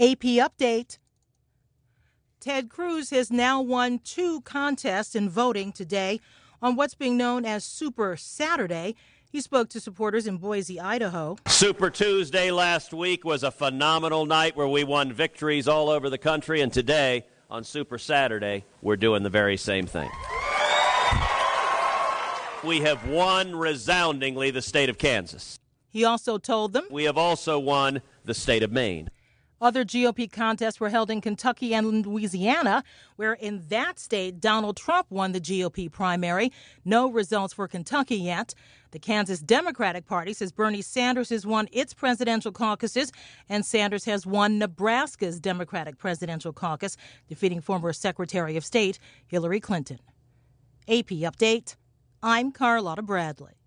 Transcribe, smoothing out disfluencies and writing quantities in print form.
AP update. Ted Cruz has now won 2 contests in voting today on what's being known as Super Saturday. He spoke to supporters in Boise, Idaho. Super Tuesday last week was a phenomenal night where we won victories all over the country, and today, on Super Saturday, we're doing the very same thing. We have won resoundingly the state of Kansas. He also told them we have also won the state of Maine. Other GOP contests were held in Kentucky and Louisiana, where in that state, Donald Trump won the GOP primary. No results for Kentucky yet. The Kansas Democratic Party says Bernie Sanders has won its presidential caucuses, and Sanders has won Nebraska's Democratic Presidential Caucus, defeating former Secretary of State Hillary Clinton. AP Update. I'm Carlotta Bradley.